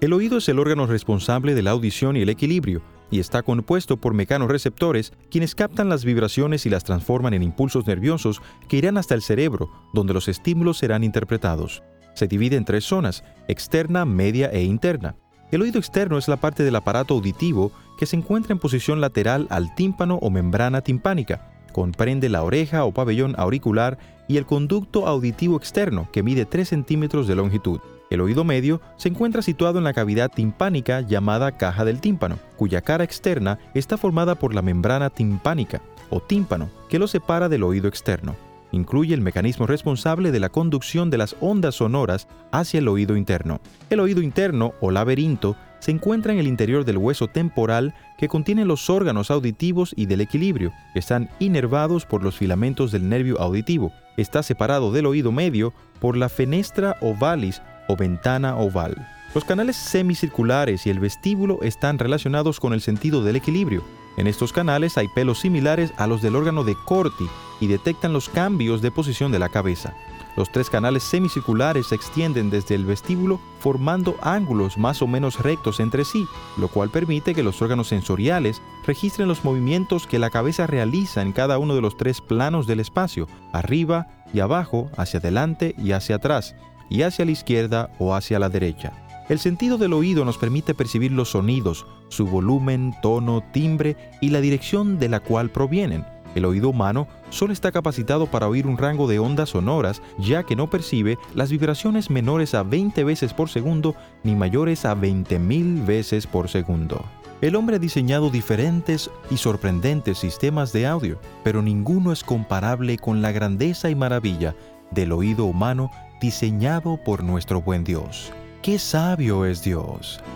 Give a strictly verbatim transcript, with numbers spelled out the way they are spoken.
El oído es el órgano responsable de la audición y el equilibrio, y está compuesto por mecanorreceptores, quienes captan las vibraciones y las transforman en impulsos nerviosos que irán hasta el cerebro, donde los estímulos serán interpretados. Se divide en tres zonas: externa, media e interna. El oído externo es la parte del aparato auditivo que se encuentra en posición lateral al tímpano o membrana timpánica. Comprende la oreja o pabellón auricular y el conducto auditivo externo, que mide tres centímetros de longitud. El oído medio se encuentra situado en la cavidad timpánica llamada caja del tímpano, cuya cara externa está formada por la membrana timpánica o tímpano, que lo separa del oído externo. Incluye el mecanismo responsable de la conducción de las ondas sonoras hacia el oído interno. El oído interno o laberinto se encuentra en el interior del hueso temporal, que contiene los órganos auditivos y del equilibrio. Están inervados por los filamentos del nervio auditivo. Está separado del oído medio por la fenestra ovalis o ventana oval. Los canales semicirculares y el vestíbulo están relacionados con el sentido del equilibrio. En estos canales hay pelos similares a los del órgano de Corti y detectan los cambios de posición de la cabeza. Los tres canales semicirculares se extienden desde el vestíbulo formando ángulos más o menos rectos entre sí, lo cual permite que los órganos sensoriales registren los movimientos que la cabeza realiza en cada uno de los tres planos del espacio, arriba y abajo, hacia adelante y hacia atrás, y hacia la izquierda o hacia la derecha. El sentido del oído nos permite percibir los sonidos, su volumen, tono, timbre y la dirección de la cual provienen. El oído humano solo está capacitado para oír un rango de ondas sonoras, ya que no percibe las vibraciones menores a veinte veces por segundo ni mayores a veinte mil veces por segundo. El hombre ha diseñado diferentes y sorprendentes sistemas de audio, pero ninguno es comparable con la grandeza y maravilla del oído humano diseñado por nuestro buen Dios. ¡Qué sabio es Dios!